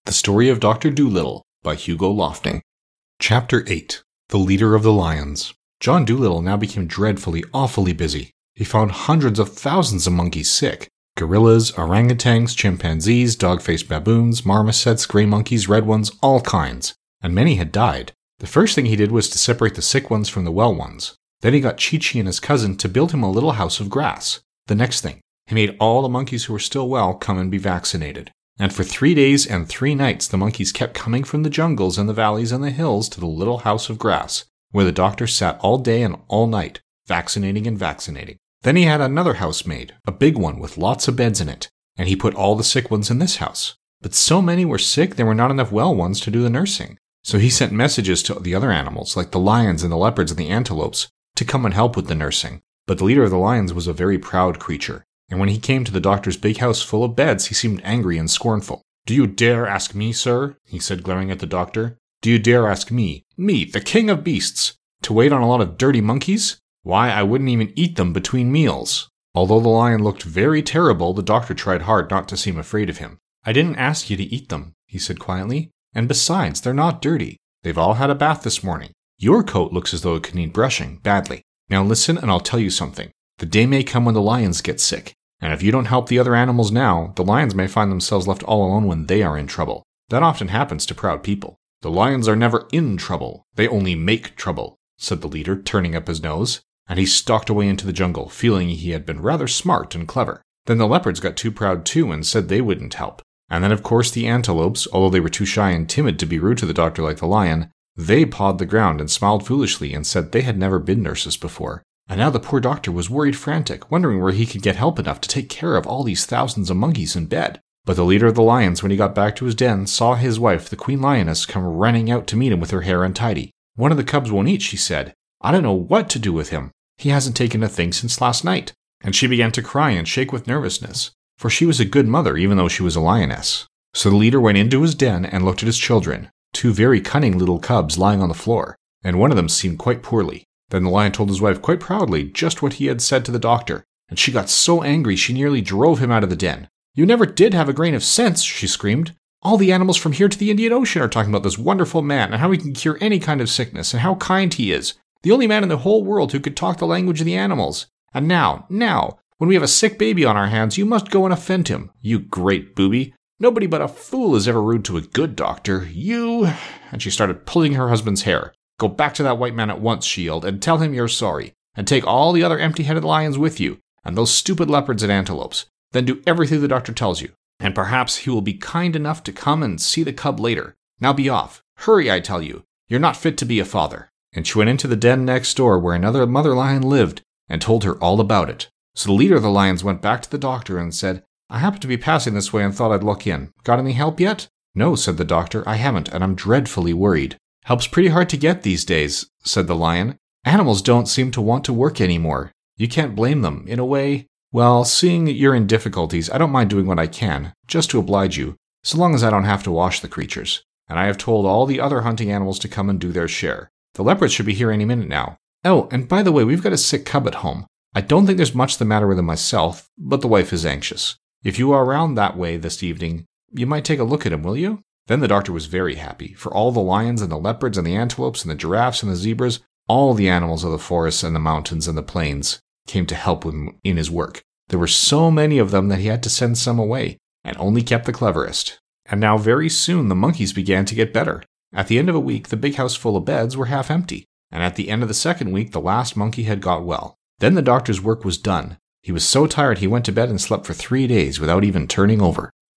The Story of Dr. Dolittle by Hugo Lofting. Chapter 8. The Leader of the Lions. John Dolittle now became dreadfully, awfully busy. He found hundreds of thousands of monkeys sick. Gorillas, orangutans, chimpanzees, dog-faced baboons, marmosets, gray monkeys, red ones, all kinds. And many had died. The first thing he did was to separate the sick ones from the well ones. Then he got Chi-Chi and his cousin to build him a little house of grass. The next thing, he made all the monkeys who were still well come and be vaccinated. And for 3 days and 3 nights the monkeys kept coming from the jungles and the valleys and the hills to the little house of grass, where the doctor sat all day and all night, vaccinating and vaccinating. Then he had another house made, a big one with lots of beds in it, and he put all the sick ones in this house. But so many were sick there were not enough well ones to do the nursing. So he sent messages to the other animals, like the lions and the leopards and the antelopes, to come and help with the nursing. But the leader of the lions was a very proud creature, and when he came to the doctor's big house full of beds, he seemed angry and scornful. "Do you dare ask me, sir?" he said, glaring at the doctor. "Do you dare ask me, the king of beasts, to wait on a lot of dirty monkeys? Why, I wouldn't even eat them between meals." Although the lion looked very terrible, the doctor tried hard not to seem afraid of him. "I didn't ask you to eat them," he said quietly. "And besides, they're not dirty. They've all had a bath this morning. Your coat looks as though it could need brushing, badly. Now listen and I'll tell you something. The day may come when the lions get sick. And if you don't help the other animals now, the lions may find themselves left all alone when they are in trouble. That often happens to proud people." "The lions are never in trouble. They only make trouble," said the leader, turning up his nose. And he stalked away into the jungle, feeling he had been rather smart and clever. Then the leopards got too proud too and said they wouldn't help. And then of course the antelopes, although they were too shy and timid to be rude to the doctor like the lion, they pawed the ground and smiled foolishly and said they had never been nurses before. And now the poor doctor was worried frantic, wondering where he could get help enough to take care of all these thousands of monkeys in bed. But the leader of the lions, when he got back to his den, saw his wife, the queen lioness, come running out to meet him with her hair untidy. "One of the cubs won't eat," she said. "I don't know what to do with him. He hasn't taken a thing since last night." And she began to cry and shake with nervousness, for she was a good mother even though she was a lioness. So the leader went into his den and looked at his children, 2 very cunning little cubs lying on the floor, and one of them seemed quite poorly. Then the lion told his wife quite proudly just what he had said to the doctor, and she got so angry she nearly drove him out of the den. "You never did have a grain of sense," she screamed. "All the animals from here to the Indian Ocean are talking about this wonderful man and how he can cure any kind of sickness and how kind he is. The only man in the whole world who could talk the language of the animals. And now, when we have a sick baby on our hands, you must go and offend him. You great booby. Nobody but a fool is ever rude to a good doctor. You—" And she started pulling her husband's hair. "Go back to that white man at once," she yelled, "and tell him you're sorry. And take all the other empty-headed lions with you, and those stupid leopards and antelopes. Then do everything the doctor tells you. And perhaps he will be kind enough to come and see the cub later. Now be off. Hurry, I tell you. You're not fit to be a father." And she went into the den next door where another mother lion lived and told her all about it. So the leader of the lions went back to the doctor and said, "I happened to be passing this way and thought I'd look in. Got any help yet?" "No," said the doctor, "I haven't, and I'm dreadfully worried." "Help's pretty hard to get these days," said the lion. "Animals don't seem to want to work anymore. You can't blame them, in a way. Well, seeing that you're in difficulties, I don't mind doing what I can, just to oblige you, so long as I don't have to wash the creatures. And I have told all the other hunting animals to come and do their share. The leopards should be here any minute now. Oh, and by the way, we've got a sick cub at home. I don't think there's much the matter with him myself, but the wife is anxious. If you are around that way this evening, you might take a look at him, will you?" Then the doctor was very happy, for all the lions and the leopards and the antelopes and the giraffes and the zebras, all the animals of the forests and the mountains and the plains, came to help him in his work. There were so many of them that he had to send some away, and only kept the cleverest. And now very soon the monkeys began to get better. At the end of a week, the big house full of beds were half empty, and at the end of the second week, the last monkey had got well. Then the doctor's work was done. He was so tired he went to bed and slept for 3 days without even turning over.